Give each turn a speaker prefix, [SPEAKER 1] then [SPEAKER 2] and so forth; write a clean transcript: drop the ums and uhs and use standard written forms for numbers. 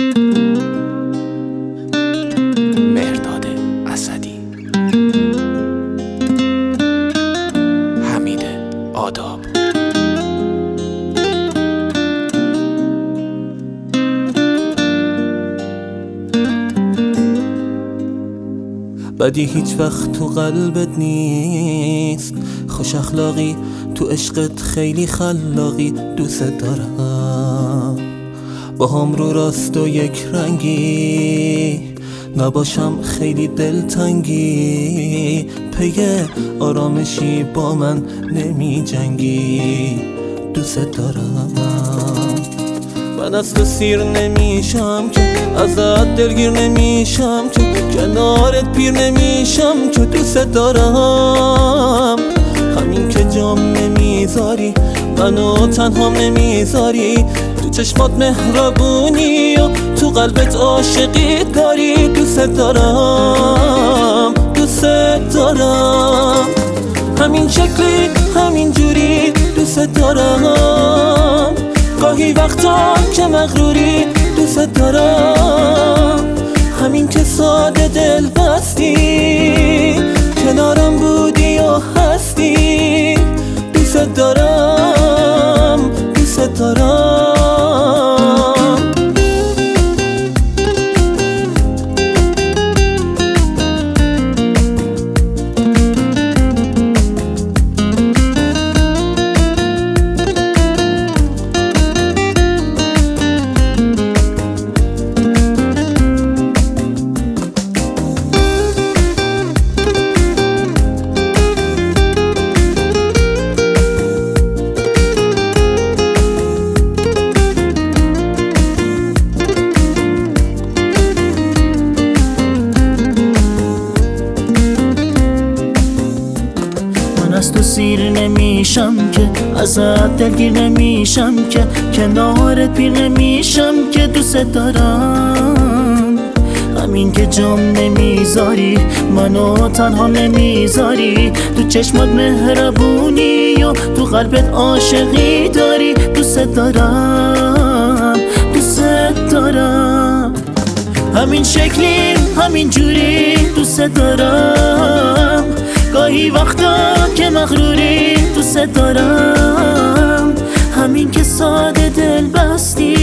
[SPEAKER 1] مهرداد اسدی. حمید آداب.
[SPEAKER 2] بدی هیچ وقت تو قلبت نیست، خوش اخلاقی تو عشقت خیلی خلاقی. دوست دارم با هم رو راست و یک رنگی، نباشم خیلی دلتنگی. پی آرامشی با من نمی جنگی. دوست دارم من از تو سیر نمیشم که، ازت دلگیر نمیشم که، کنارت پیر نمیشم که. دوست دارم همین که جام نمیذاری، منو تنها نمیذاری. تو چشمات مهربونی و تو قلبت عاشقی داری. دوست دارم دوست دارم همین شکلی همین جوری. دوست دارم گاهی وقتا که مغروری. دوست دارم همین که ساده دل بستی، کنارم بودی و هستی. دوست دارم دوست دارم.
[SPEAKER 3] از تو سیر نمیشم که، ازت دلگیر نمیشم که، کنارت پیر نمیشم که. دوست دارم همین که جام نمیذاری، منو تنها نمیذاری. تو چشمات مهربونی و تو قلبت عاشقی داری. دوست دارم دوست دارم همین شکلی همین جوری. دوست دارم گاهی وقتا که مغروری. دوست دارم همین که ساده دل بستی،